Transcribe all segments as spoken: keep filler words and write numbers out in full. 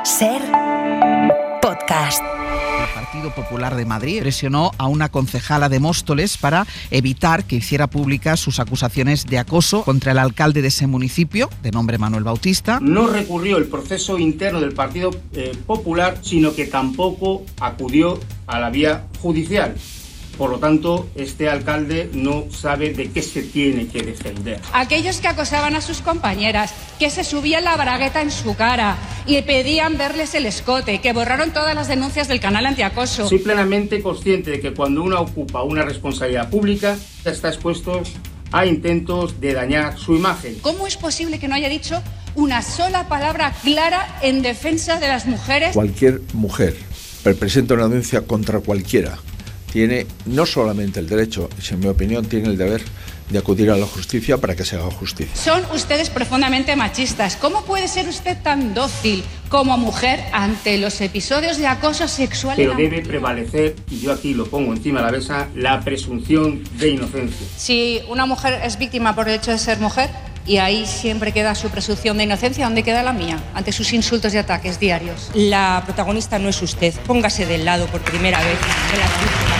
Ser podcast. El Partido Popular de Madrid presionó a una concejala de Móstoles para evitar que hiciera públicas sus acusaciones de acoso contra el alcalde de ese municipio, de nombre Manuel Bautista. No recurrió el proceso interno del Partido eh, Popular, sino que tampoco acudió a la vía judicial. Por lo tanto, este alcalde no sabe de qué se tiene que defender. Aquellos que acosaban a sus compañeras, que se subían la bragueta en su cara y pedían verles el escote, que borraron todas las denuncias del canal antiacoso. Soy plenamente consciente de que cuando uno ocupa una responsabilidad pública, está expuesto a intentos de dañar su imagen. ¿Cómo es posible que no haya dicho una sola palabra clara en defensa de las mujeres? Cualquier mujer que presenta una denuncia contra cualquiera tiene no solamente el derecho, sino en mi opinión tiene el deber de acudir a la justicia para que se haga justicia. Son ustedes profundamente machistas. ¿Cómo puede ser usted tan dócil como mujer ante los episodios de acoso sexual? Pero debe prevalecer, y yo aquí lo pongo encima de la mesa, la presunción de inocencia. Si una mujer es víctima por el hecho de ser mujer, y ahí siempre queda su presunción de inocencia, ¿dónde queda la mía? Ante sus insultos y ataques diarios. La protagonista no es usted. Póngase del lado por primera vez de la víctima.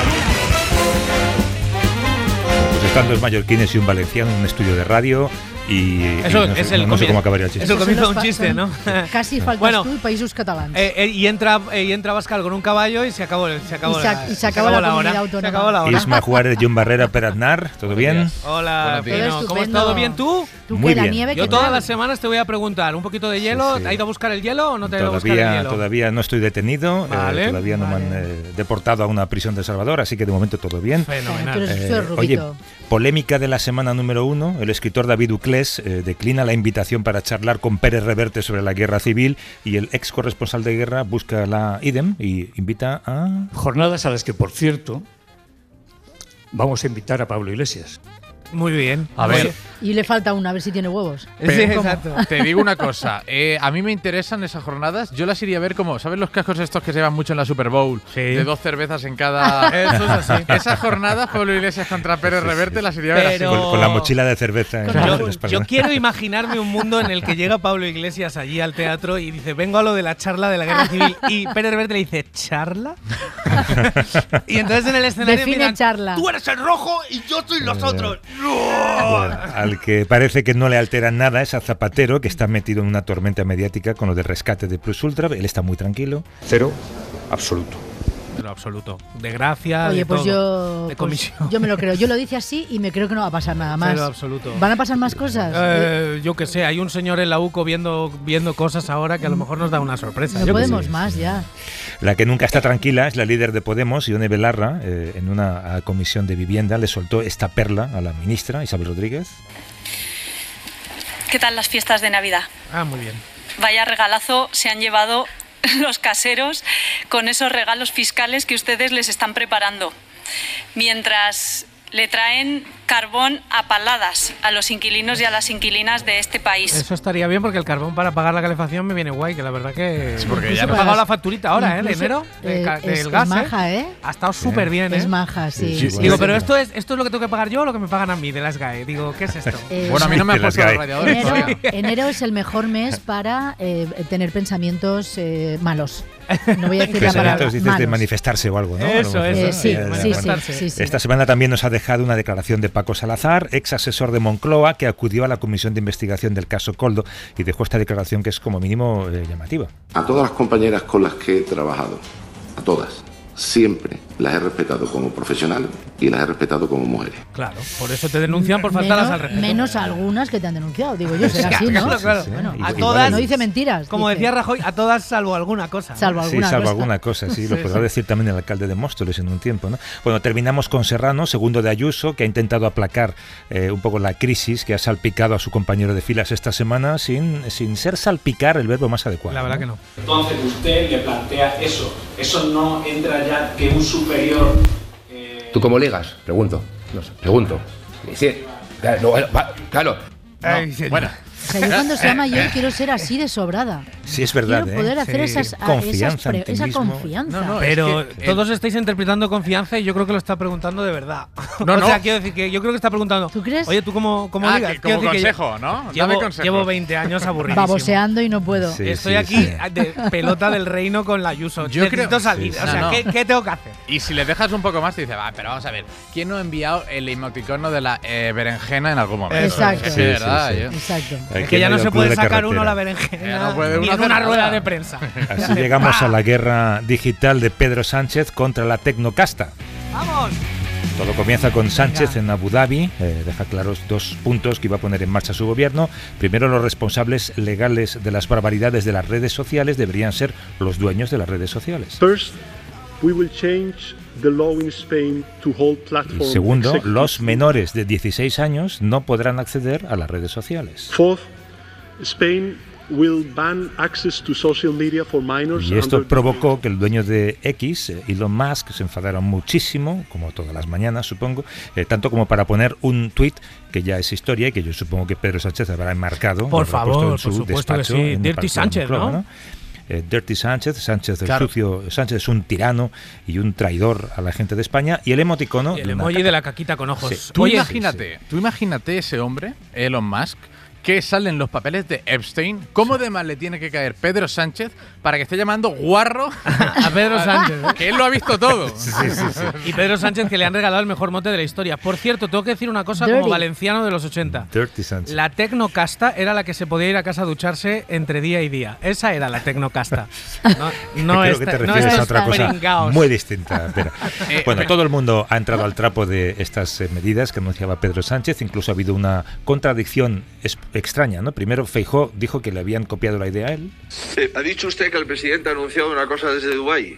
Pues están dos mallorquines y un valenciano en un estudio de radio y, Eso y no, es sé, el no, no sé comi- cómo acabaría el chiste. Es el comienzo de un chiste, ¿no? Casi faltas Bueno, tú y Països Catalans. Eh, eh, y entra eh, y entra Bascal con un caballo y se acabó, se acabó, Y se- la, y se acabó la comunidad hora. autónoma. Se acabó la hora. Isma Juárez, John Barrera, Per Aznar, ¿todo bien? Hola, Buenos días. Pino. Todo ¿Cómo estupendo. ¿Todo bien tú? Tú muy que la bien. nieve Yo que todas tal. las semanas te voy a preguntar un poquito de hielo. Sí, sí. ¿Te has ido a buscar el hielo o no te has ido a buscar el Todavía, hielo? todavía no estoy detenido, eh, Vale, todavía no vale. me han eh, deportado a una prisión de Salvador, así que de momento todo bien. Fenomenal. Tú eres- Eh, tú eres oye, rubito. polémica de la semana número uno. El escritor David Uclés eh, declina la invitación para charlar con Pérez Reverte sobre la guerra civil y el ex corresponsal de guerra busca la idem y invita a... Jornadas a las que, por cierto, vamos a invitar a Pablo Iglesias. Muy bien. A ver, Y le falta una, a ver si tiene huevos. Sí, Pero- exacto. te digo una cosa. eh, a mí me interesan esas jornadas. Yo las iría a ver como, ¿sabes los cascos estos que se llevan mucho en la Super Bowl? Sí. De dos cervezas en cada... Eso es así. Esas jornadas, Pablo Iglesias contra Pérez Reverte, las iría a ver Pero- así. Con, con la mochila de cerveza en Yo, la espalda. yo quiero imaginarme un mundo en el que llega Pablo Iglesias allí al teatro y dice, vengo a lo de la charla de la guerra civil, y Pérez Reverte le dice, ¿charla? Y entonces en el escenario Define empiezan, charla. tú eres el rojo y yo soy los otros. Bueno, al que parece que no le altera nada es a Zapatero, que está metido en una tormenta mediática con lo del rescate de Plus Ultra. Él está muy tranquilo. Cero absoluto. Pero absoluto. De gracia, Oye, de pues todo. yo, De pues comisión. yo me lo creo. Yo lo dice así y me creo que no va a pasar nada más. Cero absoluto. ¿Van a pasar más cosas? Eh, yo que sé, hay un señor en la U C O viendo, viendo cosas ahora que a lo mejor nos da una sorpresa. no Yo que podemos sé. más ya. La que nunca está tranquila es la líder de Podemos, Ione Belarra. Eh, en una a, comisión de vivienda le soltó esta perla a la ministra Isabel Rodríguez. ¿Qué tal las fiestas de Navidad? Ah, muy bien. Vaya regalazo se han llevado los caseros con esos regalos fiscales que ustedes les están preparando. Mientras le traen carbón a paladas a los inquilinos y a las inquilinas de este país. Eso estaría bien porque el carbón para pagar la calefacción me viene guay, que la verdad que... Sí, porque Incluso ya he no- pagado la facturita ahora, ¿eh? De Incluso, enero, de eh, ca- es- del es gas, maja, ¿eh? Ha estado súper bien, ¿eh? Es maja, sí. Sí, sí, Digo, bueno. pero esto es, esto es lo que tengo que pagar yo o lo que me pagan a mí de las G A E. Digo, ¿qué es esto? Eh, Bueno, a mí no me De han las puesto los G A E. radiadores enero, todavía. enero es el mejor mes para eh, tener pensamientos eh, malos. No voy a decir la palabra. Pensamientos, dices, de malos. manifestarse o algo, ¿no? Eso, Algo así. eso, Eh, sí, Ya, ya, sí, bueno. sí, sí, sí. Esta semana también nos ha dejado una declaración de Paco Salazar, ex asesor de Moncloa, que acudió a la comisión de investigación del caso Coldo y dejó esta declaración que es como mínimo eh, llamativa. A todas las compañeras con las que he trabajado, a todas, siempre las he respetado como profesionales y las he respetado como mujeres. Claro, por eso te denuncian por faltarlas menos, al respeto. menos algunas que te han denunciado, digo yo, será así, ¿no? Claro, claro. Sí, sí. Bueno, Y- a y todas, vale. no dice mentiras. como dice, decía Rajoy, a todas salvo alguna cosa. Salvo Sí, alguna salvo cosa. alguna cosa, sí, lo Sí, podrá sí. decir también el alcalde de Móstoles en un tiempo, ¿no? Bueno, terminamos con Serrano, segundo de Ayuso, que ha intentado aplacar eh, un poco la crisis que ha salpicado a su compañero de filas esta semana sin, sin ser salpicar el verbo más adecuado. La verdad que no. Entonces usted le plantea eso. Eso no entra ya que un superior... eh, ¿Tú cómo ligas? Pregunto. No sé, pregunto. Sí, claro, no, va, claro. Ay, señor. Bueno, O sea, yo cuando sea mayor quiero ser así de sobrada. Sí, es verdad. Quiero poder ¿eh? hacer Sí. esas, Confianza esas pre- en ti esa mismo. confianza. No, no, pero que, todos eh, estáis interpretando confianza y yo creo que lo está preguntando de verdad. No, o no. sea, quiero decir que yo creo que está preguntando. ¿Tú crees? Oye, ¿tú cómo, cómo ah, ligas? Que, como consejo, que ¿no? Llevo, Dame consejo. llevo veinte años aburridísimo. Baboseando y no puedo. Sí, Estoy sí, aquí sí. de pelota del reino con la Ayuso. Yo Necesito creo, salir. sí, o sea, no, no. ¿qué, ¿qué tengo que hacer? Y si le dejas un poco más, te dice, va, pero vamos a ver, ¿quién no ha enviado el emoticono de la eh, berenjena en algún momento? Exacto. Es Sí, que, sí, ¿verdad? sí. Yo- Exacto. Es que ya no se puede sacar uno la berenjena Ya no puede ni uno en hacer una nada. rueda de prensa. Así llegamos a la guerra digital de Pedro Sánchez contra la tecnocasta. ¡Vamos! Todo comienza con Sánchez Venga. en Abu Dhabi. Eh, deja claros dos puntos que iba a poner en marcha su gobierno. Primero, los responsables legales de las barbaridades de las redes sociales deberían ser los dueños de las redes sociales. First, we will change the law in Spain to hold Y platform segundo, executives. los menores de dieciséis años no podrán acceder a las redes sociales. Fourth, Spain will ban access to social media for minors. Y esto under- provocó que el dueño de X, eh, Elon Musk, se enfadara muchísimo, como todas las mañanas supongo, eh, tanto como para poner un tuit que ya es historia y que yo supongo que Pedro Sánchez habrá enmarcado. Por habrá favor, puesto en por su supuesto que despacho, sí. en el Dirty Palacio Sánchez, Moncloa, ¿no? Eh, Dirty Sánchez, Sánchez el Claro. sucio, Sánchez es un tirano y un traidor a la gente de España, y el emoticono Y el de una emoji caca. de la caquita con ojos. Sí. Tú Oye, imagínate, tú imagínate ese hombre, Elon Musk, que salen los papeles de Epstein, ¿cómo de mal le tiene que caer Pedro Sánchez para que esté llamando guarro a Pedro Sánchez, ¿eh? que él lo ha visto todo? Sí, sí, sí. Y Pedro Sánchez, que le han regalado el mejor mote de la historia. Por cierto, tengo que decir una cosa Dirty. como valenciano de los ochenta. Dirty Sánchez. La tecnocasta era la que se podía ir a casa a ducharse entre día y día. Esa era la tecnocasta. No, no Creo esta- que te no refieres a estos otra cosa pringaos. muy distinta. Pero, Eh, bueno, eh. todo el mundo ha entrado al trapo de estas eh, medidas que anunciaba Pedro Sánchez. Incluso ha habido una contradicción es- extraña, ¿no? Primero Feijóo dijo que le habían copiado la idea a él. Eh, ¿Ha dicho usted que el presidente ha anunciado una cosa desde Dubái?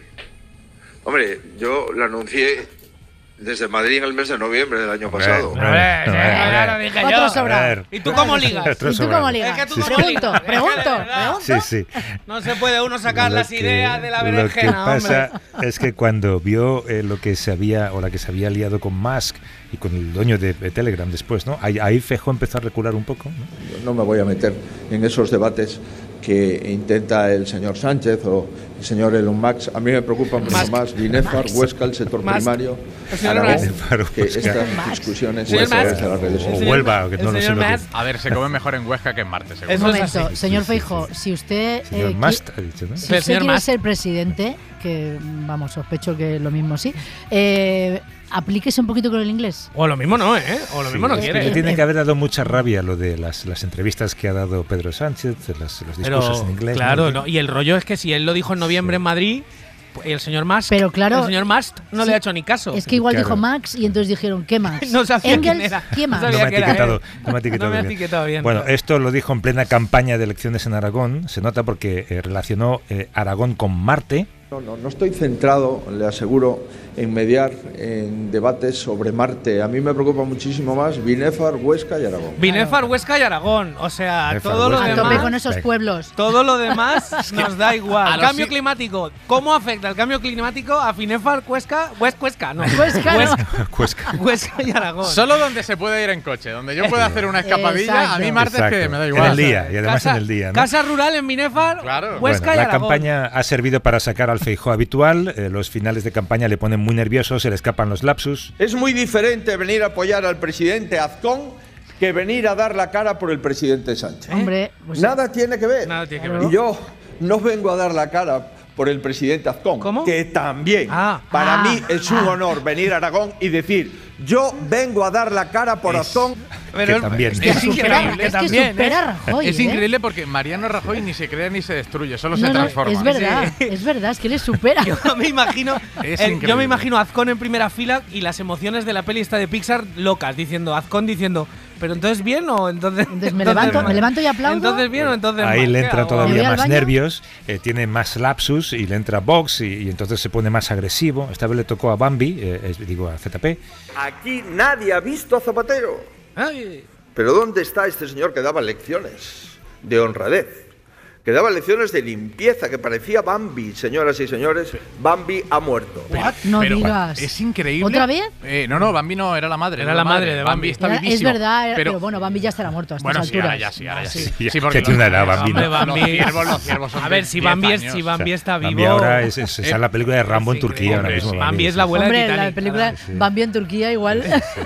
Hombre, yo la anuncié desde Madrid en el mes de noviembre del año pasado. A ver, sí, ya lo dije Otro yo. sobra. A ver. ¿Y tú cómo ligas? Otro ¿Y tú sobra. cómo ligas? Es que tú Sí, cómo sí. Pregunto, ligas. pregunto, Es que de verdad, pregunto. Sí, sí. No se puede uno sacar Lo las que- ideas de la Lo que berenjena, pasa hombre. es que cuando vio eh, lo que se había o la que se había liado con Musk y con el dueño de, de Telegram después, ¿no? Ahí, ahí Feijóo empezó a recular un poco, ¿no? Yo no me voy a meter en esos debates que intenta el señor Sánchez o el señor Elon Musk. A mí me preocupa mucho Musk. más Binefar, Huesca, el sector Musk. primario, El señor Aragón, Musk. que estas discusiones Señor a través Musk. de las redes O El sociales. señor- Huelva, que el no lo sé señor lo que Musk. A ver, se come mejor en Huesca que en Marte, seguro. Un Eso es momento, así. señor Sí, sí, Feijóo, sí. si usted, Señor eh, Must, qui- ha dicho, ¿no? si El usted señor quiere Must. ser presidente, que vamos, sospecho que lo mismo sí, eh, aplíquese un poquito con el inglés. O lo mismo no, ¿eh? O lo Sí, mismo no es que quiere. le tiene que haber dado mucha rabia lo de las, las entrevistas que ha dado Pedro Sánchez, las- los discursos Pero, en inglés. claro, no, y el rollo es que si él lo dijo en noviembre en Madrid, pues, el señor Musk, Pero claro, el señor Musk no sí, le ha hecho ni caso. Es que igual Claro. dijo Max y entonces dijeron, ¿qué Max? No sabía quién Engels, era. ¿qué No Max? No sabía me ha que era etiquetado, él. no me ha etiquetado No me ha bien. etiquetado bien. Bueno, esto lo dijo en plena campaña de elecciones en Aragón. Se nota porque eh, relacionó eh, Aragón con Marte. No, no, no estoy centrado, le aseguro, en mediar en debates sobre Marte. A mí me preocupa muchísimo más Binefar, Huesca y Aragón. Binefar, Huesca y Aragón. O sea, Binefar, todo lo Huesca y A tope demás. con esos Venga. pueblos. Todo lo demás nos da a igual. los Cambio si- climático. ¿Cómo afecta el cambio climático a Binefar, Huesca, Hues- Huesca? No. Huesca, no. Huesca, Cuesca. Huesca y Aragón. Solo donde se puede ir en coche, donde yo pueda hacer una escapadilla, Exacto. a mí Marte es que Exacto. me da En igual. el día, y además casa, en el día, ¿no? Casa rural en Binefar, Claro. Huesca Bueno, y la Aragón. campaña ha servido para sacar al Feijóo habitual. Eh, los finales de campaña le ponen muy nervioso, se le escapan los lapsus. Es muy diferente venir a apoyar al presidente Azcón que venir a dar la cara por el presidente Sánchez. Hombre, pues, Nada tiene que ver. Nada tiene que ver. Y yo no vengo a dar la cara por el presidente Azcón, ¿Cómo? que también Ah. para Ah. mí es un honor venir a Aragón y decir, yo vengo a dar la cara por Es- Azcón. Pero que también. Es, que es supera- increíble es que también. supera ¿eh? a Rajoy, Es ¿eh? increíble porque Mariano Rajoy ni se crea ni se destruye, solo No, se no, transforma. es verdad, Sí. es verdad, es que le supera. Yo me imagino, Es eh, yo increíble. me imagino a Azcón en primera fila y las emociones de la peli esta de Pixar locas, diciendo Azcón diciendo, pero entonces bien o entonces. Entonces me levanto- me levanto y aplaudo. Entonces bien o entonces Ahí mal, le ¿qué entra hago? ¿Me voy todavía al más baño? nervios, eh, tiene más lapsus y le entra Vox y, y entonces se pone más agresivo. Esta vez le tocó a Bambi, eh, es- digo a Z P. Aquí nadie ha visto a Zapatero. Ay, Pero ¿dónde está este señor que daba lecciones de honradez, que daba lecciones de limpieza, que parecía Bambi, señoras y señores. Bambi ha muerto. Pero, No pero, digas. Es increíble. ¿Otra vez? Eh, no, no, Bambi no era la madre. Era la madre de Bambi. está Era- vivísimo. es verdad, era- pero, pero bueno, Bambi ya estará muerto a estas bueno, sí, alturas. ahora ya sí, ahora ya sí. Sí. Sí, porque que tiene una edad, los- Bambi, Hombre, ¿no? Bambi. Los ciervos, los ciervos son A de ver, si diez Bambi, es, años. si Bambi está Bambi vivo. ahora es, es, está en la película de Rambo en es Turquía ahora increíble. mismo. Bambi es la abuela de Hombre, Titanic. la película sí. Bambi en Turquía igual.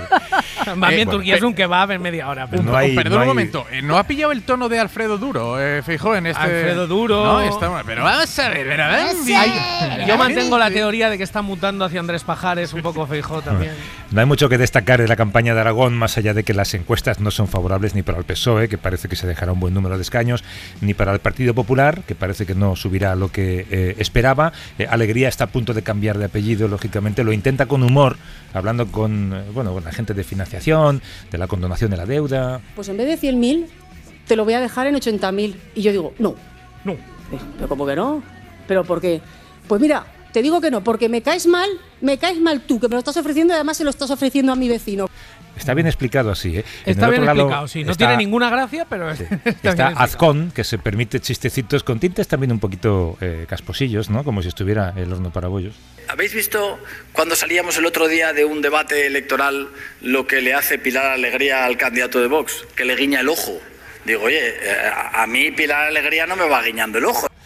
Bambi en Eh, Turquía es un kebab en media hora. pero- No hay- Perdón no un hay- momento, eh, ¿no ha pillado el tono de Alfredo Duro, eh, Feijóo, en este? Alfredo Duro. No, está- pero vamos a ver, pero Bambi. Ay, yo mantengo la teoría de que está mutando hacia Andrés Pajares, un poco Feijóo también. No hay mucho que destacar de la campaña de Aragón, más allá de que las encuestas no son favorables ni para el P S O E, que parece que se dejará un buen número de escaños, ni para el Partido Popular, que parece que no subirá lo que eh, esperaba. Eh, Alegría está a punto de cambiar de apellido, lógicamente, lo intenta con humor, hablando con, eh, bueno, con la gente de financiación, de la condonación de la deuda. Pues en vez de cien mil, te lo voy a dejar en ochenta mil. Y yo digo, no. No. ¿Pero cómo que no? ¿Pero por qué? Pues mira, te digo que no, porque me caes mal, me caes mal tú, que me lo estás ofreciendo y además se lo estás ofreciendo a mi vecino. Está bien explicado así, ¿eh? En Está el bien otro lado explicado, sí. No está- tiene ninguna gracia, pero Sí. está, bien Está explicado. Azcón, que se permite chistecitos con tintes también un poquito eh, casposillos, ¿no? Como si estuviera el horno para bollos. ¿Habéis visto cuando salíamos el otro día de un debate electoral lo que le hace Pilar Alegría al candidato de Vox? Que le guiña el ojo. Digo, oye, eh, a a mí Pilar Alegría no me va guiñando el ojo.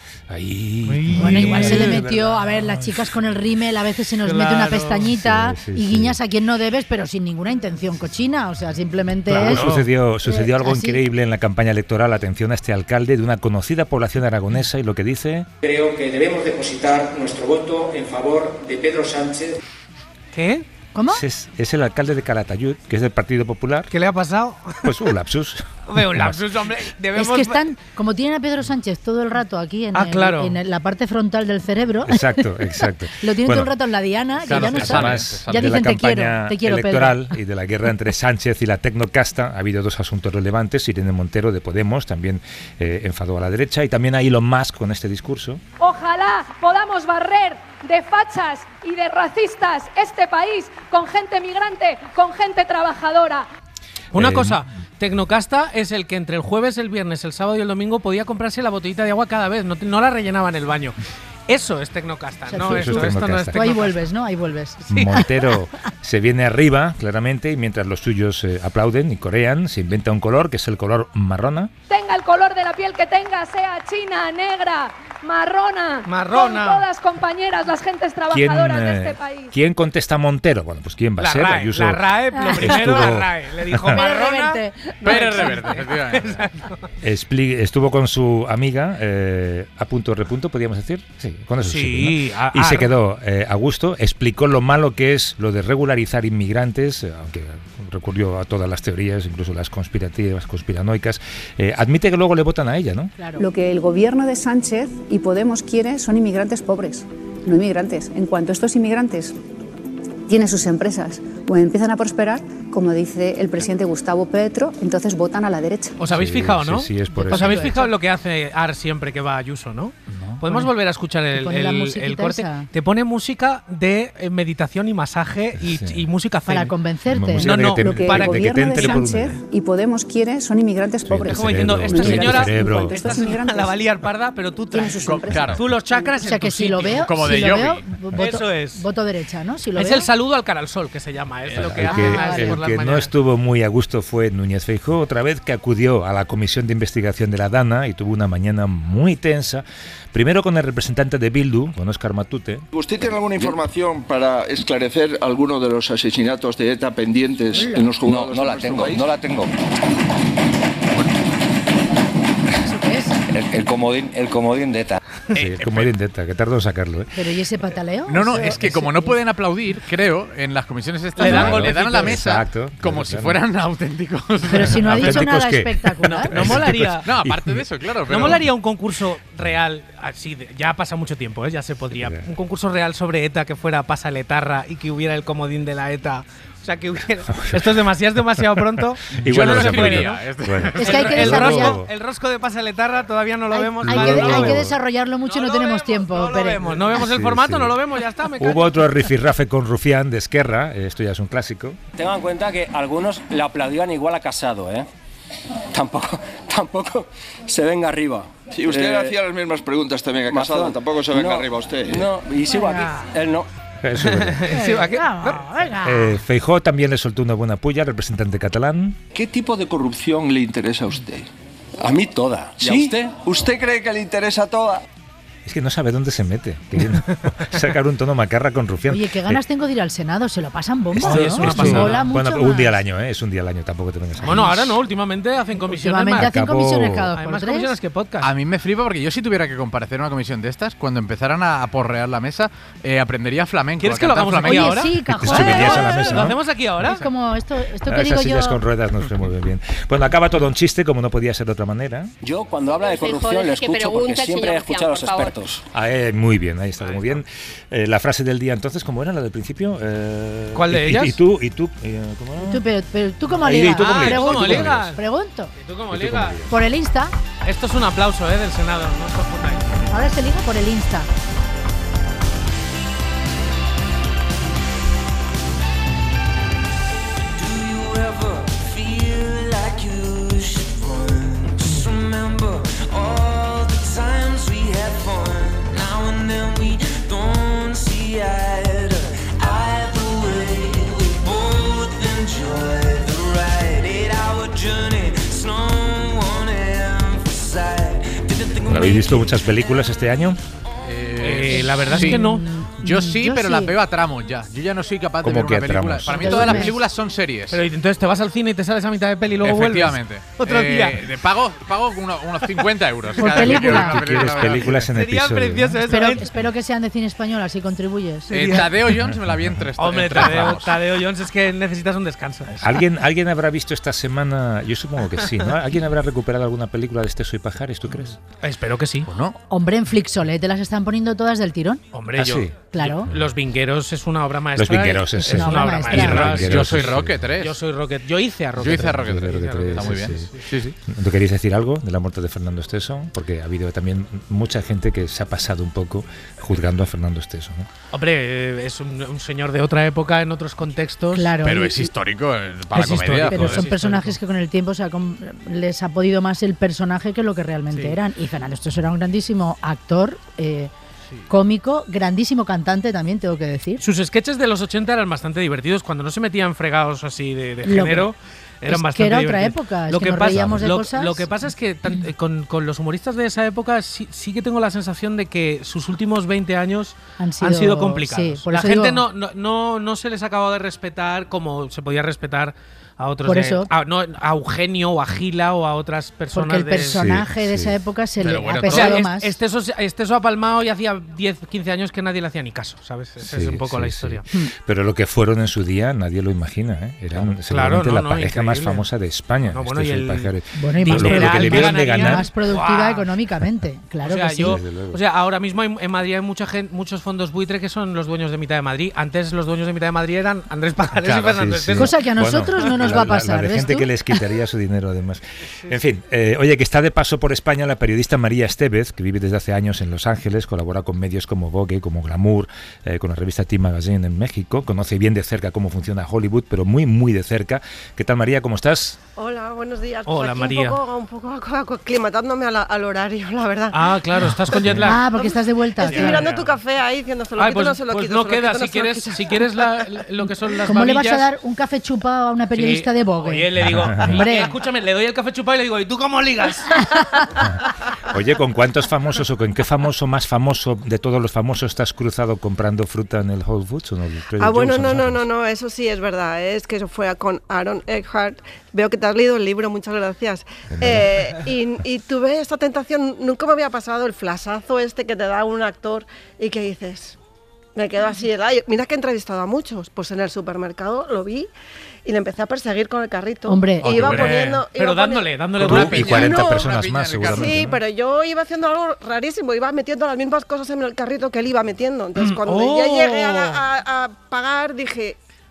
Ahí. Bueno, igual se le metió, a ver, las chicas con el rímel a veces se nos mete una Claro. pestañita Sí, sí, y sí. guiñas a quien no debes, pero sin ninguna intención cochina, o sea, simplemente Luego es... sucedió, sucedió eh, algo así. increíble en la campaña electoral. Atención a este alcalde de una conocida población aragonesa y lo que dice. Creo que debemos depositar nuestro voto en favor de Pedro Sánchez. ¿Qué? ¿Cómo? Es, es el alcalde de Calatayud, que es del Partido Popular. ¿Qué le ha pasado? Pues un lapsus. Hombre, un lapsus, hombre. Debemos... Es que están, como tienen a Pedro Sánchez todo el rato aquí en, Ah, el- claro. en el- la parte frontal del cerebro, Exacto, exacto. lo tienen Bueno, todo el rato en la diana, claro, que ya no que saben. Además Ya de la dicen te quiero, campaña te quiero, electoral Pedro. y de la guerra entre Sánchez y la tecnocasta, ha habido dos asuntos relevantes. Irene Montero de Podemos también eh, enfadó a la derecha, y también a Elon Musk con este discurso. Ojalá podamos barrer de fachas y de racistas este país con gente migrante, con gente trabajadora. Una Eh, cosa, Tecnocasta es el que entre el jueves, el viernes, el sábado y el domingo podía comprarse la botellita de agua cada vez, no, te- no la rellenaba en el baño. Eso es Tecnocasta, O sea, no tú- esto, tú- esto no es Tecnocasta. Tú ahí Tecnocasta. vuelves, ¿no? Ahí vuelves. Montero se viene arriba, claramente, y mientras los suyos eh, aplauden y corean, se inventa un color que es el color marrona. Tenga el color de la piel que tenga, sea china, negra, marrona, Marrona. con todas compañeras, las gentes ¿Quién, trabajadoras de eh, este país. ¿Quién contesta a Montero? Bueno, pues ¿quién va a La ser? RAE, Ayuso la RAE, lo primero estuvo- la RAE. Le dijo marrona. Reverte. Pérez Reverte, efectivamente. Expli- estuvo con su amiga eh, a punto repunto, podríamos decir. Sí, con eso Sí, sí, ¿no? a- Y a- se quedó eh, a gusto, explicó lo malo que es lo de regularizar inmigrantes, eh, aunque recurrió a todas las teorías, incluso las conspirativas, conspiranoicas. Eh, admite que luego le votan a ella, ¿no? Lo que el gobierno de Sánchez y Podemos quiere son inmigrantes pobres, no inmigrantes. En cuanto estos inmigrantes tienen sus empresas o empiezan a prosperar, como dice el presidente Gustavo Petro, entonces votan a la derecha. ¿Os habéis Sí, fijado, no? sí, sí, es por ¿Os eso. habéis fijado en lo que hace Ar siempre que va a Ayuso, no? Podemos volver a escuchar el, pone la el- musiquita el corte. esa. Te pone música de eh, meditación y masaje y, Sí. y música zen. Para convencerte. Música No, no, de que te- Lo que para el de que te gobierno de entre por una Sánchez vez. y Podemos quiere son inmigrantes pobres. Es como diciendo, cerebro, esta sí, señora, tu cerebro. En cuanto estos esta señora inmigrantes la va a liar parda, pero tú tienen traes. sus empresas. Claro. Tú los chakras O sea en tu que si lo sitio. veo, Como si de lo yogi. veo, voto, Eso es. voto derecha, ¿no? Si lo Es veo. el saludo al cara al sol que se llama, es lo que El hace que, Ar el por las que no mañanas. estuvo muy a gusto fue Núñez Feijóo, otra vez que acudió a la comisión de investigación de la DANA y tuvo una mañana muy tensa. Primero con el representante de Bildu, con Óscar Matute. ¿Usted tiene alguna información para esclarecer alguno de los asesinatos de ETA pendientes en los juzgados? No, no la tengo, no la tengo. ¿Eso qué es? El, el comodín, el comodín de ETA. Sí, como el Indeta, que tardó en sacarlo, ¿eh? Pero ¿y ese pataleo? No, no, Eso- es que eso- como no pueden aplaudir, creo, en las comisiones estas, Le dan le golpecitos. dan a la mesa Exacto, como claro, si claro. fueran auténticos. Pero si no ha dicho Auténticos nada que- espectacular. No molaría. No, aparte de eso, claro. Pero ¿No molaría un concurso real, así de- ya pasa mucho tiempo, ¿eh? Ya se podría, un concurso real sobre ETA que fuera Pasaletarra y que hubiera el comodín de la ETA? O sea, que hubiera... Esto es demasiado, es demasiado pronto. Igual Yo no no lo se puede, escribiría. ¿no? Este- Bueno. Es que hay que el, desarrollar- rosco, el rosco de Pasaletarra todavía no lo Hay, vemos. hay vale, que, no lo hay que vemos. desarrollarlo mucho y no, lo tenemos vemos, tiempo. No lo pero- vemos, no vemos el Sí, formato, sí. no lo vemos, ya está, me callo. Hubo otro rifirrafe con Rufián de Esquerra, eh, esto ya es un clásico. Tengan en cuenta que algunos le aplaudían igual a Casado, ¿eh? tampoco, tampoco se venga arriba. Si usted Eh, hacía las mismas preguntas también que Casado, Mazón, tampoco se venga no, arriba usted. ¿eh? No, y sigo aquí. Él no. Eso es verdad. Sí, ¿a qué? Eh, Feijóo también le soltó una buena puya al representante catalán. ¿Qué tipo de corrupción le interesa a usted? A mí toda. ¿Y a ¿Sí? usted? ¿Usted cree que le interesa toda? Es que no sabe dónde se mete. Queriendo sacar un tono macarra con Rufián. Oye, qué ganas Eh, tengo de ir al Senado, se lo pasan bomba, esto- ¿no? esto- Esto mola mucho bueno, un más. día al año, ¿eh? Es un día al año, tampoco te vengas a Bueno, ahora no, últimamente hacen comisiones Últimamente más. hacen Acabó- comisiones cada dos Hay por más tres. comisiones que podcast. A mí me flipa porque yo si tuviera que comparecer en una comisión de estas, cuando empezaran a porrear la mesa, eh, aprendería flamenco. ¿Quieres a que lo cantar hagamos aquí flamenco. ahora? Sí, Te cajón. subirías a la mesa, ¿Lo ¿no? hacemos aquí ahora? Es como esto, esto Ah, que digo esas sillas yo. con ruedas no se mueven bien. Bueno, acaba todo un chiste, como no podía ser de otra manera. Yo cuando habla de corrupción le escucho porque siempre he escuchado a los expertos. Ah, eh, muy bien, ahí está, muy bien. Eh, la frase del día entonces, ¿cómo era la del principio? Eh, ¿Cuál de y- ellas? Y, tú, y tú, eh, ¿cómo era? Tú, pero, pero tú cómo Ah, y ligas. tú cómo Ah, ligas, pregunto, ¿tú cómo ligas? pregunto. ¿Y tú cómo ¿Y tú ligas? cómo ligas? Por el Insta. Esto es un aplauso, ¿eh? Del Senado. No os confundáis. Ahora se liga por el Insta. ¿Habéis visto muchas películas este año? Eh, la verdad sí. es que no. Yo sí, Yo pero sí. las veo a tramos ya. Yo ya no soy capaz de ¿Cómo ver que una a película. tramos? Para mí Entonces todas las ves. películas son series. Pero entonces te vas al cine y te sales a mitad de peli y luego vuelves. Efectivamente. Otro Eh, día. de pago, pago unos, unos cincuenta euros. Por cada vez que película. veo una Tú quieres películas en Sería episodio, ¿no? precioso eso. Espero, ¿eh? espero que sean de cine español, así contribuyes. Eh, Tadeo Jones me la vi en tres. Hombre, en tres Tadeo, tramos. Tadeo Jones, es que necesitas un descanso. ¿Alguien, ¿Alguien habrá visto esta semana? Yo supongo que sí, ¿no? ¿Alguien habrá recuperado alguna película de este Soy Pajares, tú crees? Espero que sí. ¿O no? Hombre, en Flixolé te las están poniendo todas del tirón. Hombre, ¿Ah, yo, sí? Claro. yo- Los Vingueros es una obra maestra. Los Vingueros es, es- una es obra una maestra. maestra. Los Vingueros, Yo soy sí. Rocket tres. Yo soy Rocket. Yo hice a Rocket. Yo hice a tres. Rocket tres. Rocket tres, Está muy sí, bien. sí. Sí, sí. ¿No queréis decir algo de la muerte de Fernando Esteso? Porque ha habido también mucha gente que se ha pasado un poco juzgando a Fernando Esteso, ¿no? Hombre, eh, es un, un señor de otra época, en otros contextos. Claro. Pero y- es histórico eh, para Es la comedia. histórico, Pero joder. son sí, personajes que con el tiempo se ha com- les ha podido más el personaje que lo que realmente Sí. eran. Y Fernando Esteso era un grandísimo actor, eh, cómico, grandísimo cantante también, tengo que decir. Sus sketches de los ochenta eran bastante divertidos cuando no se metían fregados así de, de Lo que- género. Eran es que bastante era otra divertidos. época, es que nos reíamos de lo, cosas. lo que pasa es que tan- eh, con, con los humoristas de esa época sí, sí que tengo la sensación de que sus últimos veinte años Han han sido- sido complicados. sí, por la eso gente digo- no, no, no, no se les acababa de respetar como se podía respetar a otros. Por de- eso. a, no, a Eugenio o a Gila o a otras personas. Porque el de- personaje Sí, de sí. esa época se Pero le bueno, ha todo- O sea, pesado es- más. este eso, este eso ha palmado y hacía diez, quince años que nadie le hacía ni caso, ¿sabes? Esa es Sí, un poco sí, la sí. historia. Pero lo que fueron en su día nadie lo imagina, ¿eh? Eran seguramente no, la no, pareja más increíble. famosa de España. No, bueno, este y Soy el- Pajares. Bueno, y Lo- más, lo, lo que Dineral, debieron de ganaría ganar. más productiva ¡Guau! económicamente. Claro o sea, que sí. yo, desde luego. o sea, ahora mismo hay- en Madrid hay mucha gente, muchos fondos buitre que son los dueños de Mitad de Madrid. Antes los dueños de Mitad de Madrid eran Andrés Pajares Claro, y Fernando Sí, sí. Esteso. Cosa que a Bueno, nosotros no nos la- va a la- pasar, La de ¿ves gente tú? que les quitaría su dinero, además. En fin, eh, oye, que está de paso por España la periodista María Estevez, que vive desde hace años en Los Ángeles, colabora con medios como Vogue, como Glamour, eh, con la revista Teen Magazine en México, conoce bien de cerca cómo funciona Hollywood, pero muy, muy de cerca. ¿Qué tal, María? ¿Cómo estás? Hola, buenos días. Hola, aquí María. Un poco, un poco ac- aclimatándome a la- al horario, la verdad. Ah, claro, estás con jet lag. Ah, porque estás de vuelta. Estoy ya, mirando ya. tu café ahí diciendo se lo Ay, quito, pues, no se lo pues quito. no se lo queda. quito, no Si se lo quieres, quito. si quieres la- la- lo que son las ¿Cómo le vas a babillas- dar un café chupado a una periodista Sí. de Vogue? Oye, le digo, Hombre. eh, escúchame, le doy el café chupado y le digo, ¿y tú cómo ligas? Oye, ¿con cuántos famosos o con qué famoso más famoso de todos los famosos estás cruzado comprando fruta en el Whole Foods o en el Trader Ah, bueno, Joe's no, en no, Los no, Ángeles? no, eso sí es verdad. Es que eso fue con Aaron Eckhart. Veo que te has leído el libro, muchas gracias. Eh, y, y tuve esta tentación, nunca me había pasado el flasazo este que te da un actor y que dices, me quedo así helada. Mira que he entrevistado a muchos, pues en el supermercado lo vi y le empecé a perseguir con el carrito. Hombre. y Oh, iba qué bueno. poniendo, Pero iba dándole, dándole Tú una y piña. cuarenta No, personas una piña más, en el carro. seguramente. Sí, ¿no? pero yo iba haciendo algo rarísimo, iba metiendo las mismas cosas en el carrito que él iba metiendo. Entonces, cuando Oh. ya llegué a, la- a- a pagar, dije,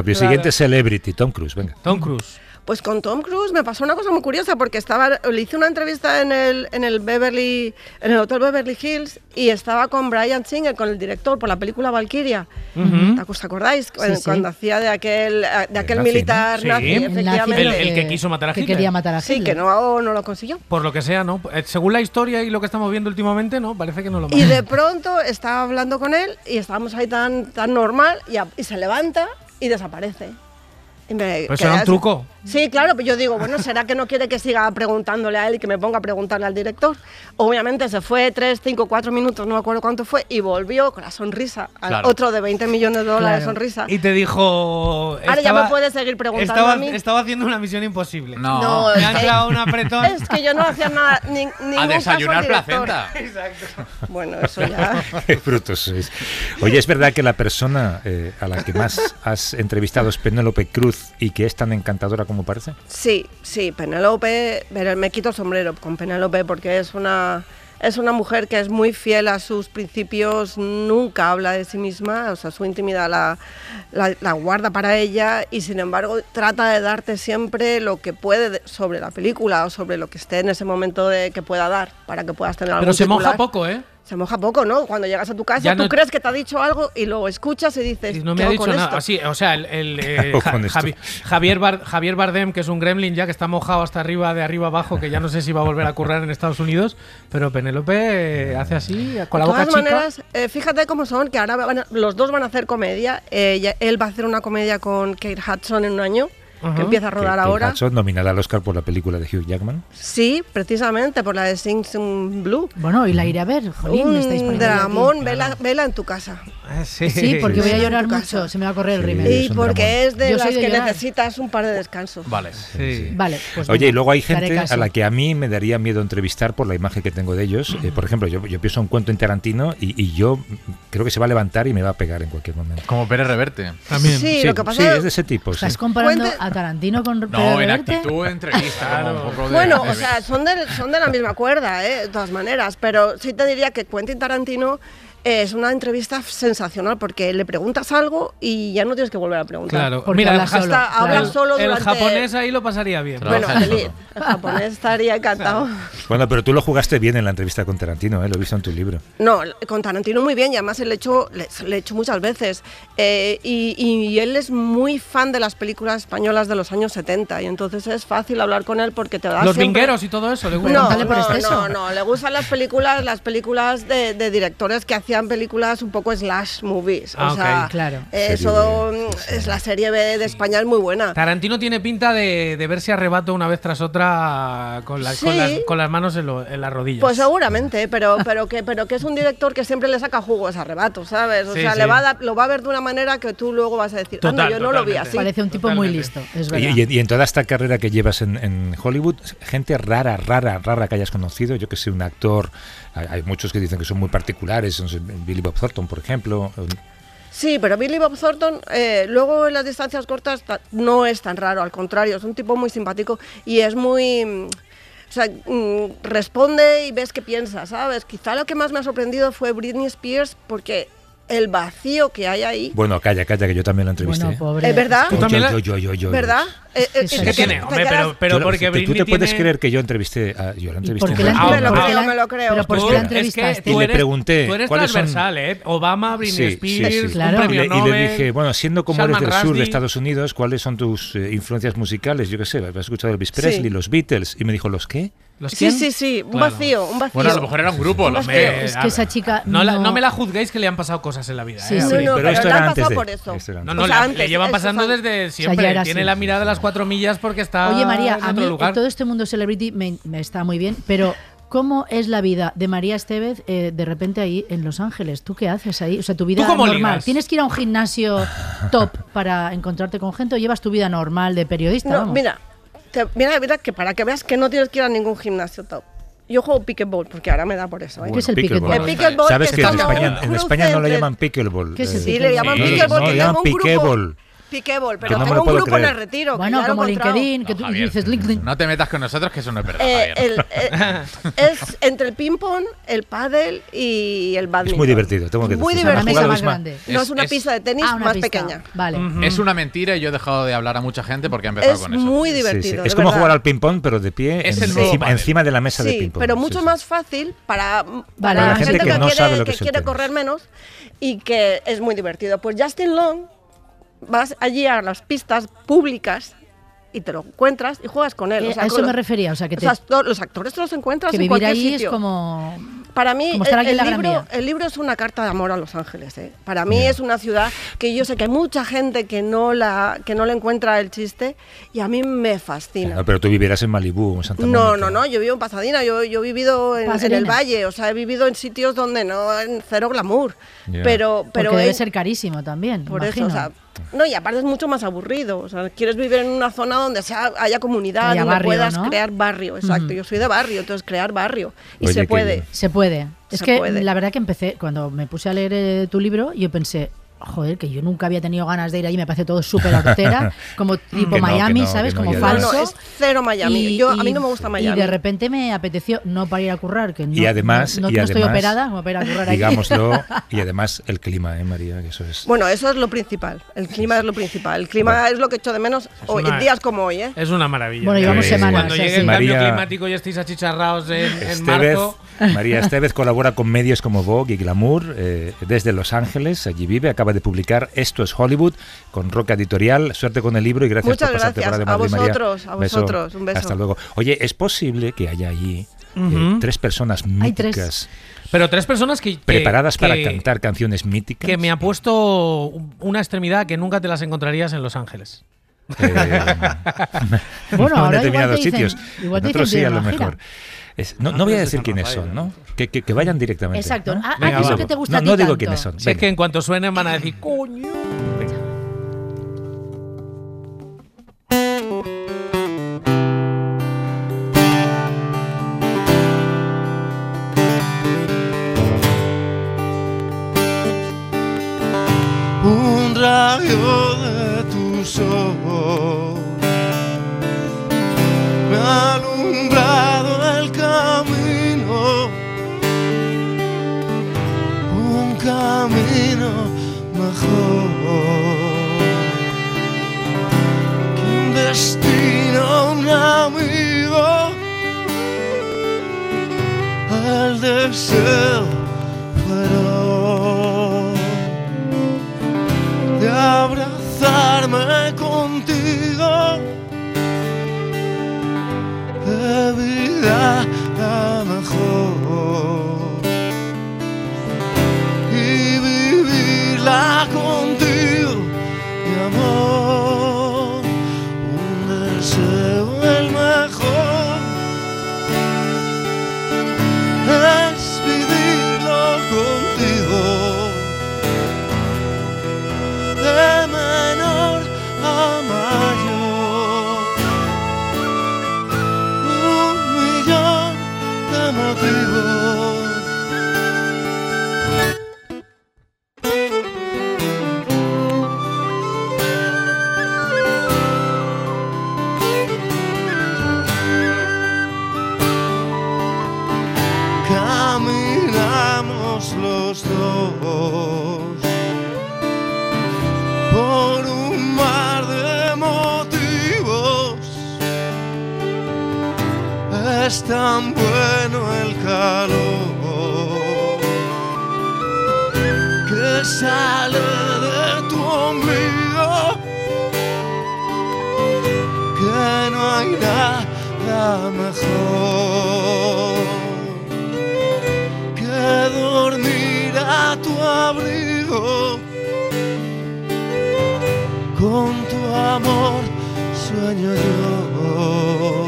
DiCaprio. Claro. Siguiente celebrity, Tom Cruise, venga. Tom Cruise. Pues con Tom Cruise me pasó una cosa muy curiosa porque estaba, le hice una entrevista en el, en el Beverly, en el Hotel Beverly Hills y estaba con Bryan Singer, con el director, por la película Valkyria. Uh-huh. ¿Os acordáis? Sí, cuando, sí. cuando hacía de aquel, de aquel nazi, militar ¿no? nazi, Sí, efectivamente. el, el que quiso matar a que Hitler. quería matar a Sí, Hitler. que no, no lo consiguió. Por lo que sea, ¿no? Eh, Según la historia y lo que estamos viendo últimamente, ¿no? Parece que no lo mató. Y de pronto estaba hablando con él y estábamos ahí tan, tan normal y, a- y se levanta y desaparece. Y me Pues quedé era un así. truco. Sí, claro, pero yo digo, bueno, ¿será que no quiere que siga preguntándole a él y que me ponga a preguntarle al director? Obviamente se fue tres, cinco, cuatro minutos, no me acuerdo cuánto fue, y volvió con la sonrisa, al Claro. otro de veinte millones de dólares de Claro. sonrisa. Y te dijo... Ahora ya estaba- me puedes seguir preguntando estaba, a mí. estaba haciendo una misión imposible. No. No, Me es han que- clavado un apretón. Es que yo no hacía nada, ni, ningún A desayunar caso al director. placenta. Exacto. Bueno, eso ya... Qué brutos sois. Oye, ¿es verdad que la persona eh, a la que más has entrevistado es Penélope Cruz y que es tan encantadora como parece? Sí, sí, Penélope, pero me quito el sombrero con Penélope porque es una, es una mujer que es muy fiel a sus principios, nunca habla de sí misma, o sea, su intimidad la, la, la guarda para ella y sin embargo trata de darte siempre lo que puede de- sobre la película o sobre lo que esté en ese momento de que pueda dar para que puedas tener algo. Pero se moja poco, ¿eh? Se moja poco, ¿no? Cuando llegas a tu casa, Ya tú no- crees que te ha dicho algo y luego escuchas y dices, Y no me ¿qué ha hago dicho con nada. esto? Así, o sea, el, el, eh, hago Ja- con esto? Javi- Javier, Bar- Javier Bardem, que es un gremlin ya que está mojado hasta arriba, de arriba abajo, que ya no sé si va a volver a currar en Estados Unidos, pero Penélope eh, hace así, con la De boca todas chica. maneras, eh, fíjate cómo son, que ahora van a- los dos van a hacer comedia. Eh, ya- él va a hacer una comedia con Kate Hudson en un año, Ajá. que empieza a rodar Kate ahora. Hudson, nominada al Oscar por la película de Hugh Jackman. Sí, precisamente por la de Sing Sing Blue. Bueno, y la iré a ver, jolín, me estáis Un poniendo ya aquí. dramón, vela, vela en tu casa. Eh, sí. Sí, porque voy a Sí. llorar En tu casa. mucho, se me va a correr el Sí. rímel. Y es un porque dramón. es de Yo las soy de que llorar. necesitas un par de descansos. Vale. Sí. Vale, pues Oye, venga, y luego hay te haré gente caso. a la que a mí me daría miedo entrevistar por la imagen que tengo de ellos. Eh, por ejemplo, yo, yo pienso un cuento en Tarantino y, y yo creo que se va a levantar y me va a pegar en cualquier momento. Como Pérez Reverte. También. Sí, lo que pasa sí, es de ese tipo. Sí. ¿Estás comparando Cuente- a Tarantino con Pedro No, en Reverte? actitud, entrevista. como un poco de- Bueno, de- o sea, son de, son de la misma cuerda, ¿eh? De todas maneras, pero sí te diría que Quentin Tarantino es una entrevista sensacional porque le preguntas algo y ya no tienes que volver a preguntar. Claro, Porque mira, el, habla ja- solo, Hasta claro. habla solo el durante... japonés ahí lo pasaría bien. Bueno, Trabaja feliz. solo. El japonés estaría encantado. Bueno, pero tú lo jugaste bien en la entrevista con Tarantino, ¿eh? Lo he visto en tu libro. No, con Tarantino muy bien y además le he hecho, le, le he hecho muchas veces. Eh, y, y él es muy fan de las películas españolas de los años setenta y entonces es fácil hablar con él porque te da Los siempre- vingueros y todo eso, le gusta. No, Pregúntale por no, exceso. no, no, le gustan las películas, las películas de, de directores que hacían películas un poco slash movies. Ah, o sea, ok. Claro. eso mm, es la serie B de España, es muy buena. Tarantino tiene pinta de, de verse arrebato una vez tras otra con, la- Sí. con, las, con las manos en, lo- en las rodillas. Pues seguramente, pero, pero, que, pero que es un director que siempre le saca jugo a ese arrebato, ¿sabes? O Sí, sea, sí. le va a dar- lo va a ver de una manera que tú luego vas a decir, Total, anda, yo no lo vi totalmente. así. Parece un tipo muy Totalmente. listo, es Y, verdad. y- y en toda esta carrera que llevas en, en Hollywood, gente rara, rara, rara que hayas conocido, yo que sé, un actor, hay, hay muchos que dicen que son muy particulares, no sé, Billy Bob Thornton, por ejemplo. Sí, pero Billy Bob Thornton, eh, luego en las distancias cortas ta- no es tan raro, al contrario, es un tipo muy simpático y es muy... mm, O sea, mm, responde y ves qué piensa, ¿sabes? Quizá lo que más me ha sorprendido fue Britney Spears porque el vacío que hay ahí... Bueno, calla, calla, que yo también lo entrevisté. Bueno, pobre. ¿Es verdad? ¿Tú también la- Yo, yo, yo, yo, yo. ¿Verdad? Eh, eh, Sí, es sí, que sí. te- tiene? te Hombre, quedas- pero, pero Tú- porque tú, Britney tú te puedes tiene- creer que yo entrevisté a, yo la ¿Y entrevisté por qué en la, Hollywood. me lo por qué creo, la- me lo creo. pero por Tú- qué la es que entrevistaste? Y tú le eres- pregunté tú eres cuáles son- transversal, ¿eh? Obama, Britney Sí, Spears, sí, sí. Claro. un Y premio le, y Nobel. le dije, bueno, siendo como eres Salman del sur de Rushdie. Estados Unidos, ¿cuáles son tus eh, influencias musicales? Yo qué sé, ¿has escuchado Elvis Presley, Sí. los Beatles? Y me dijo, ¿los qué? ¿Los Sí, quién? sí, sí, un Claro. vacío, un vacío. Bueno, a lo mejor era un grupo. Un Los vacío. me- Es que esa chica No, la- no- no me la juzguéis que le han pasado cosas en la vida. Sí, ¿eh? sí. No, no, pero pero esto le era han antes pasado de- por eso. esto era No, antes. no, O sea, le- antes, le llevan eso pasando fue- desde siempre. ya era Tiene así. la mirada de las cuatro millas porque está Oye, María, en a otro mí lugar. todo este mundo celebrity me, me está muy bien, pero ¿cómo es la vida de María Estevez eh, de repente ahí en Los Ángeles? ¿Tú qué haces ahí? O sea, tu vida cómo normal. ligas? ¿Tienes que ir a un gimnasio top para encontrarte con gente o llevas tu vida normal de periodista? No, Vamos? mira, te- mira, mira, que para que veas que no tienes que ir a ningún gimnasio top. Yo juego pickleball porque ahora me da por eso. ¿eh? ¿Qué es el Pickleball. pickleball? El pickleball ¿Sabes que que en es como España, un en cruce España no lo entre- llaman pickleball? ¿Qué es el Eh, Sí, le llaman Sí. pickleball, no, que le llaman tengo un grupo. piqueball. Piquebol, pero no tengo un grupo creer. en el retiro. Bueno, como LinkedIn, que No, tú Javier, dices LinkedIn. No te metas con nosotros, que eso no es verdad, Eh, Javier. el, eh, es entre el ping-pong, el pádel y el badminton. Es muy divertido, tengo que Muy decir. divertido. Una mesa Jugado más es más- grande. No es una Es- pista de tenis Ah, una más pista. pequeña. Vale. Es una mentira y yo he dejado de hablar a mucha gente porque ha empezado Es con eso. muy Sí, sí. divertido. Es de como verdad. jugar al ping-pong, pero de pie, Es en- el nuevo encima, pádel. encima de la mesa de Sí, ping-pong. pero Sí, mucho sí. más fácil para, Vale, para la la gente gente que que, no quiere, sabe lo que que es el quiere tenis. correr menos y que es muy divertido. Pues Justin Long, vas allí a las pistas públicas y te lo encuentras y juegas con él. Eh, O sea, a eso con me los- refería, o sea, que te- los, actor- los actores te los encuentras que en vivir cualquier ahí sitio. es como... Para mí, como estar el, aquí en la el Gran libro, Vía. el libro es una carta de amor a Los Ángeles. ¿eh? Para mí es una ciudad que yo sé que hay mucha gente que no la que no le encuentra el chiste y a mí me fascina. No, pero tú vivieras en Malibú, en Santa No, Mónica. no, no, yo vivo en Pasadena, yo, yo he vivido en, en el Pasadena. Valle, o sea, he vivido en sitios donde no, en cero glamour, Ya. pero, pero Porque debe he- ser carísimo también, por imagino. eso, o sea, no, y aparte es mucho más aburrido, o sea, quieres vivir en una zona donde sea, haya comunidad, Haya donde barrio, puedas ¿no? crear barrio, exacto, Ujú. yo soy de barrio, entonces crear barrio, y Oye, se qué puede. bien. Se puede. Es Se que puede. la verdad que empecé, cuando me puse a leer eh, tu libro, yo pensé, joder, que yo nunca había tenido ganas de ir allí, me parece todo súper hortera, como tipo Que no, Miami, que no, ¿sabes? que no, como ya falso. No, no, es cero Miami. Yo- a mí no me gusta Miami. Y de repente me apeteció, no para ir a currar, que no, Y además, no, no, y no estoy además, operada, como para ir a currar allí. digámoslo, y además el clima, ¿eh, María? Que eso es... Bueno, eso es lo principal, el clima es lo principal, el clima es lo que echo de menos hoy, una- en días como hoy, ¿eh? Es una maravilla. Bueno, llevamos Eh, semanas, Cuando sí, llegue sí. el María- cambio climático y estéis achicharrados en, en Estevez, marzo. María Estevez colabora con medios como Vogue y Glamour eh, desde Los Ángeles, allí vive, acaba de publicar Esto es Hollywood con Roca Editorial. Suerte con el libro y gracias Muchas por pasarte gracias. por Radio A Madrid, María. vosotros, a Beso. vosotros, un beso. Hasta luego. Oye, ¿es posible que haya allí eh, Ujú. tres personas Hay tres. míticas Pero tres personas que, que- preparadas para que- cantar canciones míticas? que me ha puesto una extremidad que nunca te las encontrarías en Los Ángeles. Eh, Bueno, no ahora en determinados igual te dicen- sitios. igual En te otros dicen sí, a tiene lo una mejor. gira. Es- no, no voy a decir quiénes son, ¿no? Que, que, que vayan directamente. Exacto. ¿no? Ah, Venga, eso vamos. que te gusta No, a ti no digo tanto. quiénes son. Si es Venga. que en cuanto suenen van a decir, coño. Un rayo de tus ojos me ha alumbrado el camino, un camino mejor que un destino, un amigo, el deseo feroz de abrazarme contigo, de vida la mejor y vivirla contigo, mi amor, un deseo el mejor es vivirlo contigo. De menor a mayor, un millón de motivos. Caminamos los dos por un mar de motivos. Es tan bueno el calor que sale de tu ombligo, que no hay nada mejor que dormir a tu abrigo. Con tu amor sueño yo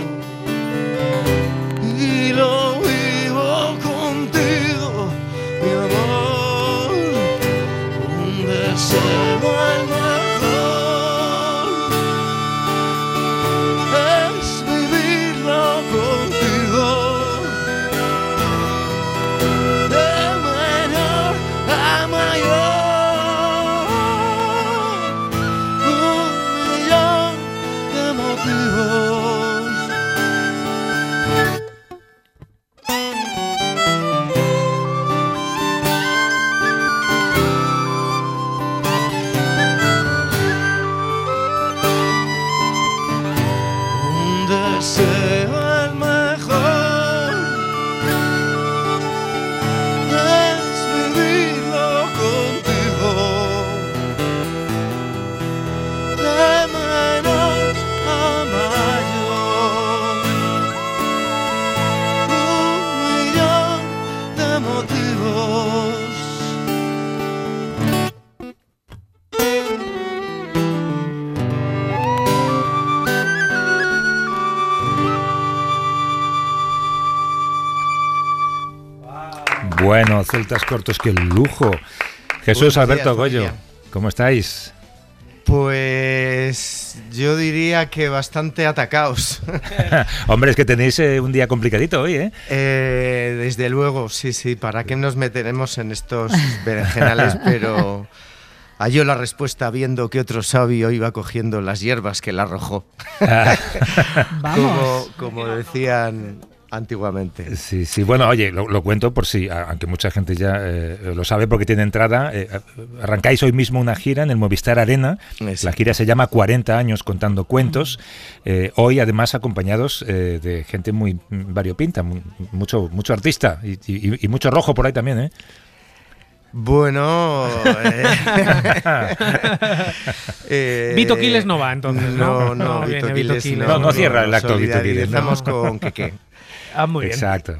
y lo vivo contigo, mi amor, un deseo el mejor es vivirlo contigo, de menor a mayor. Bueno, Celtas Cortos, qué lujo. Jesús, Alberto, Goyo, ¿cómo estáis? Pues yo diría que bastante atacados. Hombre, es que tenéis eh, un día complicadito hoy, ¿eh? ¿eh? Desde luego, sí, sí. ¿Para qué nos meteremos en estos berenjenales? Pero halló la respuesta viendo que otro sabio iba cogiendo las hierbas que la arrojó. como, como decían antiguamente. Sí, sí. Bueno, oye, lo, lo cuento por si, aunque mucha gente ya eh, lo sabe porque tiene entrada. Eh, arrancáis hoy mismo una gira en el Movistar Arena. Exacto. La gira se llama cuarenta años contando cuentos. Eh, hoy, además, acompañados eh, de gente muy variopinta, mucho, mucho artista y, y, y mucho rojo por ahí también, ¿eh? Bueno, eh, eh, Vito Quiles no va, entonces. No, no, no, no Vito Quiles no, no, no cierra el acto Vito Quiles. Estamos con Keke. Ah, muy bien. Exacto.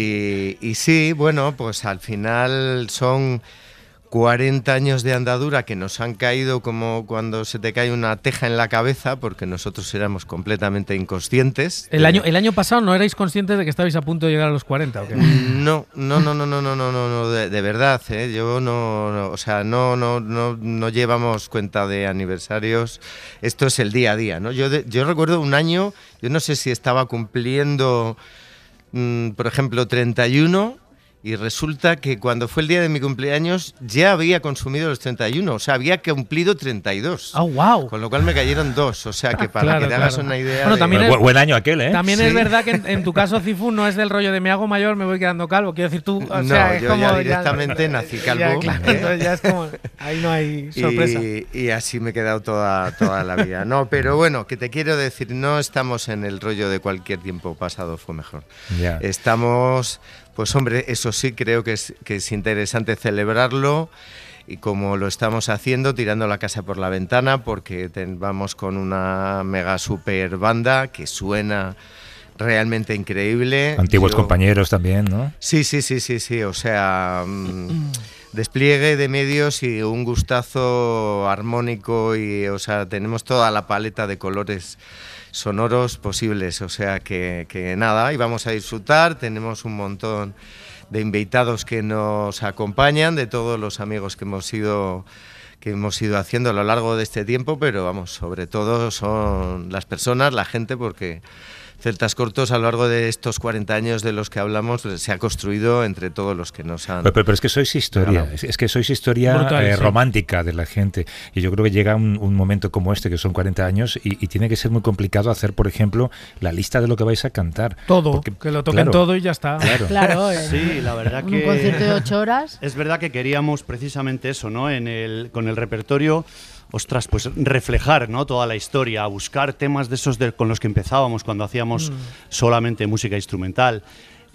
Y, y sí, bueno, pues al final son cuarenta años de andadura que nos han caído como cuando se te cae una teja en la cabeza, porque nosotros éramos completamente inconscientes. ¿El año, el año pasado no erais conscientes de que estabais a punto de llegar a los cuarenta? ¿O qué? No, no, no, no, no, no, no, no, no de, de verdad, ¿eh? Yo no, no, o sea, no, no, no, no llevamos cuenta de aniversarios. Esto es el día a día, ¿no? Yo, de, yo recuerdo un año, yo no sé si estaba cumpliendo, mmm, por ejemplo, treinta y uno. Y resulta que cuando fue el día de mi cumpleaños ya había consumido los treinta y uno, o sea, había cumplido treinta y dos. ¡Oh, wow! Con lo cual me cayeron dos, o sea, que para claro, que te claro. hagas una idea. Bueno, también de... es, buen año aquel, ¿eh? También sí. es verdad que en, en tu caso, Cifu, no es del rollo de me hago mayor, me voy quedando calvo. Quiero decir, tú, o no, sea, es yo como ya directamente ya, nací calvo. Ya, claro, ¿eh? entonces ya es como, ahí no hay sorpresa. Y, y así me he quedado toda, toda la vida. No, pero bueno, que te quiero decir, no estamos en el rollo de cualquier tiempo pasado fue mejor. Yeah. Estamos... Pues hombre, eso sí creo que es, que es interesante celebrarlo y como lo estamos haciendo, tirando la casa por la ventana, porque ten, vamos con una mega super banda que suena realmente increíble. Antiguos Yo, compañeros también, ¿no? Sí, sí, sí, sí, sí, o sea, mmm, despliegue de medios y un gustazo armónico y, o sea, tenemos toda la paleta de colores sonoros posibles, o sea que, que nada, y vamos a disfrutar, tenemos un montón de invitados que nos acompañan, de todos los amigos que hemos ido que hemos ido haciendo a lo largo de este tiempo, pero vamos, sobre todo son las personas, la gente, porque Celtas Cortos a lo largo de estos cuarenta años de los que hablamos se ha construido entre todos los que nos han... Pero, pero, pero es que sois historia, es, es que sois historia Brutal, eh, sí. romántica de la gente, y yo creo que llega un, un momento como este, que son cuarenta años, y, y tiene que ser muy complicado hacer, por ejemplo, la lista de lo que vais a cantar. Todo, porque, que lo toquen claro, todo y ya está. Claro, claro eh, sí, la verdad que... Un concierto de ocho horas. Es verdad que queríamos precisamente eso, ¿no? En el, con el repertorio... Ostras, pues reflejar, ¿no? Toda la historia, buscar temas de esos de, con los que empezábamos cuando hacíamos mm. solamente música instrumental.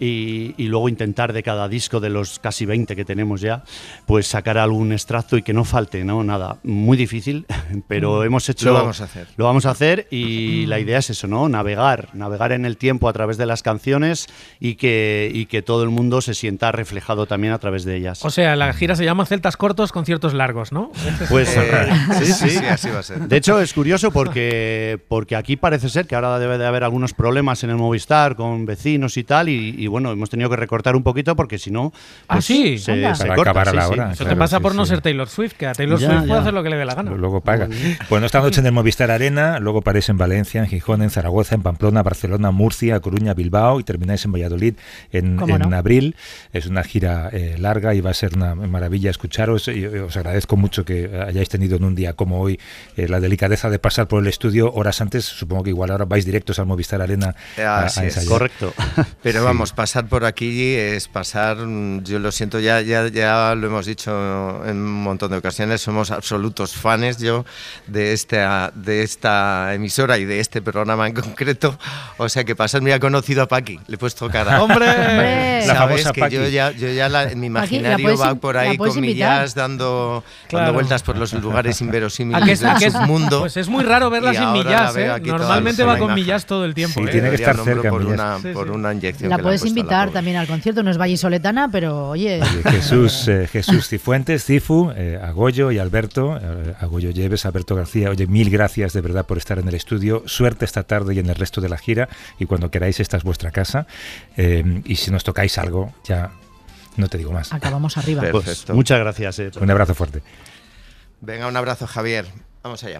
Y, y luego intentar de cada disco de los casi veinte que tenemos ya, pues sacar algún extracto y que no falte, ¿no? Nada, muy difícil, pero hemos hecho... Lo vamos a hacer. Lo vamos a hacer y la idea es eso, ¿no? Navegar, navegar en el tiempo a través de las canciones y que, y que todo el mundo se sienta reflejado también a través de ellas. O sea, la gira se llama Celtas Cortos, conciertos largos, ¿no? Pues eh, sí, sí, sí, así va a ser. De hecho, es curioso porque, porque aquí parece ser que ahora debe de haber algunos problemas en el Movistar con vecinos y tal, y, y Y bueno, hemos tenido que recortar un poquito porque si no, pues ¿Ah, sí? se, Anda. se Para corta. acabar a la sí, hora. sí. Eso Claro, te pasa sí, por no sí. ser Taylor Swift, que a Taylor Ya, Swift ya. puede hacer lo que le dé la gana. Luego paga. Bueno, esta noche en el Movistar Arena, luego paráis en Valencia, en Gijón, en Zaragoza, en Pamplona, Barcelona, Murcia, Coruña, Bilbao y termináis en Valladolid en, en no? abril. Es una gira eh, larga y va a ser una maravilla escucharos. Y os agradezco mucho que hayáis tenido en un día como hoy eh, la delicadeza de pasar por el estudio horas antes. Supongo que igual ahora vais directos al Movistar Arena a, Así a es, ensayar. Correcto. Pero Sí. vamos, pasar por aquí es pasar, yo lo siento, ya, ya, ya lo hemos dicho en un montón de ocasiones, somos absolutos fans yo de esta, de esta emisora y de este programa en concreto, o sea que pasar, me ha conocido a Paqui, le he puesto cara. ¡Hombre! Hombre. La ¿Sabes? famosa Que Paqui. yo ya, yo ya la, mi imaginario puedes va in- por la ahí puedes con invitar. millas dando, Claro. dando vueltas por los lugares ¿A inverosímiles qué es- a del qué es- submundo. Pues es muy raro verla Y sin ahora la millas, veo ¿eh? aquí toda Normalmente sola va con imagen. millas todo el tiempo. Sí, ¿eh? tiene que estar Debería cerca, por millas. una, Sí, por sí. una inyección La que le han puedes puesto a la invitar pobre. también al concierto, no es vallisoletana, pero oye... Oye, Jesús, eh, Jesús Cifuentes, Cifu, eh, a Goyo y Alberto, eh, a Goyo Lleves, a Alberto García, oye, mil gracias de verdad por estar en el estudio, suerte esta tarde y en el resto de la gira, y cuando queráis esta es vuestra casa, eh, y si nos tocáis algo, ya No te digo más. Acabamos arriba. Pues, muchas gracias. Eh. Un abrazo fuerte. Venga, un abrazo, Javier. Vamos allá.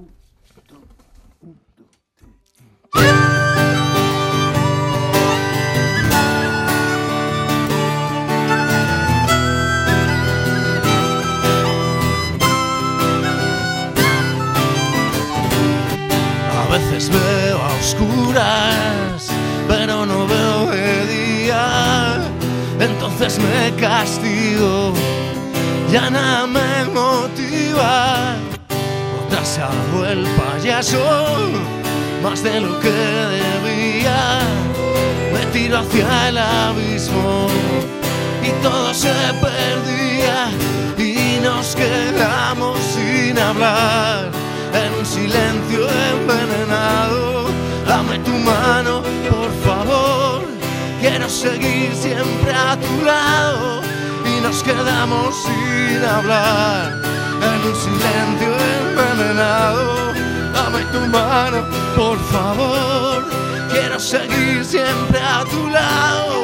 A veces veo a oscuras, pero no veo de día. Entonces me castigo, ya nada me motiva. Otra se hago el payaso, más de lo que debía. Me tiro hacia el abismo y todo se perdía. Y nos quedamos sin hablar, en un silencio envenenado. Dame tu mano, por favor, quiero seguir siempre a tu lado. Y nos quedamos sin hablar, en un silencio envenenado. Dame tu mano, por favor, quiero seguir siempre a tu lado.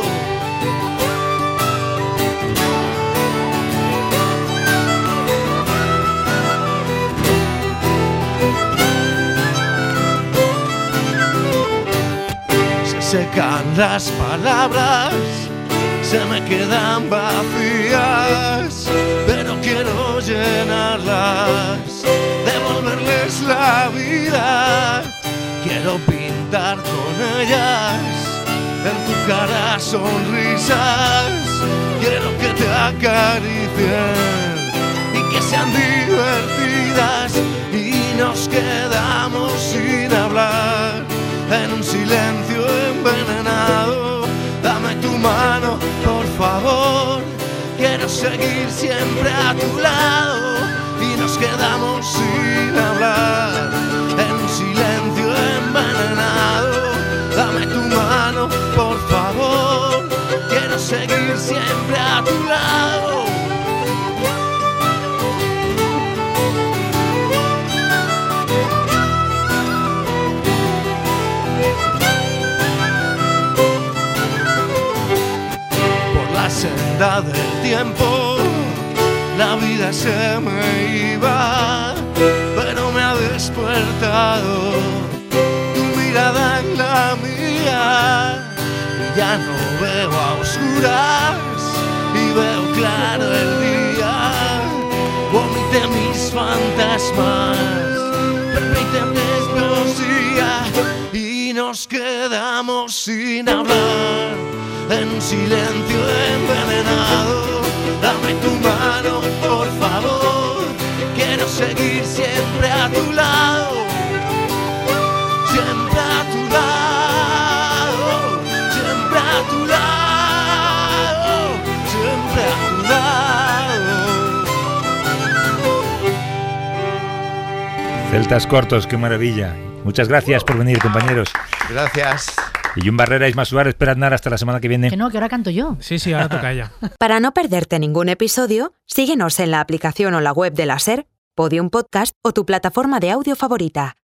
Secan las palabras, se me quedan vacías, pero quiero llenarlas, devolverles la vida. Quiero pintar con ellas en tu cara sonrisas. Quiero que te acaricien y que sean divertidas. Y nos quedamos sin hablar, en un silencio envenenado. Dame tu mano, por favor, quiero seguir siempre a tu lado. Y nos quedamos sin hablar, en un silencio envenenado. Dame tu mano, por favor, quiero seguir siempre a tu lado. La senda del tiempo, la vida se me iba, pero me ha despertado tu mirada en la mía. Y ya no veo a oscuras y veo claro el día. Vomité mis fantasmas, permíteme poesía. Y nos quedamos sin hablar, en un silencio envenenado. Dame tu mano, por favor, quiero seguir siempre a tu lado. Siempre a tu lado, siempre a tu lado, siempre a tu lado. Celtas cortos, qué maravilla. Muchas gracias por venir, compañeros. Gracias. Y un Barrera, Isma Suárez, Pere Aznar, hasta la semana que viene. Que no, que ahora canto yo. Sí, sí, ahora toca ella. Para no perderte ningún episodio, síguenos en la aplicación o la web de la SER, Podium Podcast o tu plataforma de audio favorita.